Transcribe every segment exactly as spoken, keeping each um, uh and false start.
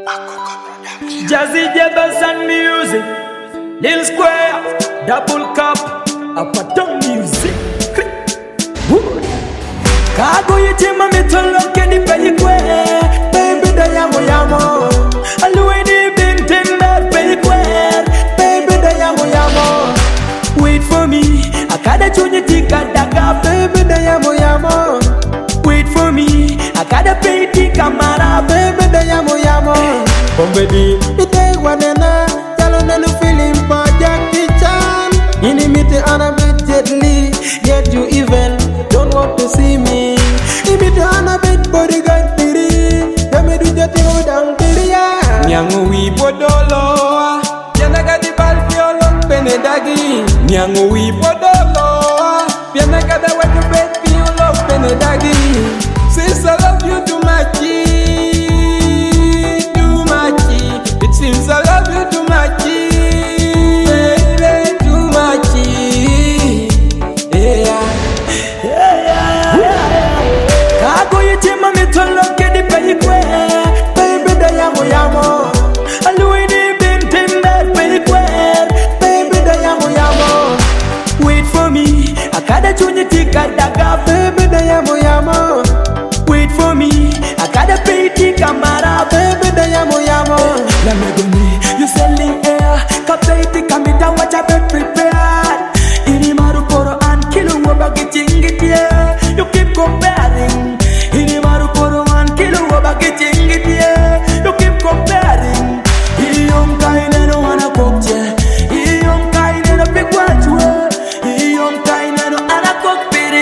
Jazzy Jebels and music, Lil Square, Double Cup, Upperton music. Kago yitima mitolo kedi peyikwe, baby da yamo yamo. Aluwe di bintimba peyikwe, baby da yamo yamo. Wait for me, akada chunye tika daga, baby da yamo yamo. Wait for me, akada peyti kamara, baby da yamo yamo. Oh baby, ite wanena, talo nenu feeling pa Jackie Chan. Inimite ana bit deadly, get you even, don't want to see me. Imite ana bit bodyguard piri, yame du jati udang piri ya. Nyangu wi bodolo, piana gadi bal piolong penedagi. Nyangu wi bodolo, piana gada watu bet piolong penedagi. Since I love you too much. Since I love you too much, baby, too much, yeah, yeah, yeah, yeah. Kago yitima mitolo kedi peyikwe, baby da yamo yamo. Aluwe di bintimba peyikwe, baby da yamo yamo. Wait for me, akada chunye tika daga, baby da yamo yamo. Wait for me, akada peyti kamara, baby da yamo yamo. You selling air, kapeti kamita wacha be prepared. Ini maru poro an kilo wabagi chingit yeah. You keep comparing. Ini maru poro an kilo wabagi chingit yeah. You keep comparing. Iyom kaine no ana kokje. Iyom kaine no pikwatwe. Iyom kaine no ana kokpiri.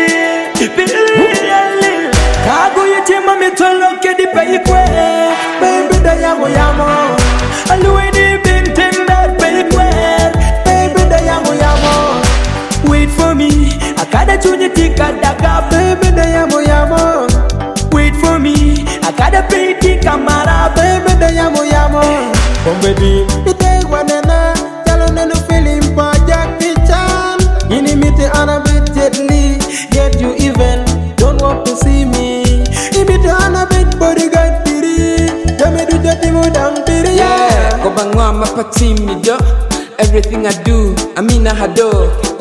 Piri kago yitima mitolo kedi peyikwe. Baby da yamo yamo. Aluwe di bintimba peyikwe, baby da yamo yamo. Wait for me, akada chunye tika daga, baby da yamo yamo. Wait for me, akada peyti kamara, baby da yamo yamo. Oh baby, ite wanena, talo nenu feeling pa Jackie Chan. Inimite ana bit deadly, get you even, don't want to see me. Imite ana bit bodyguard piri, yame du jati mudang piri ya. Kobangwa mapatimi do, everything I do, I mean I hado.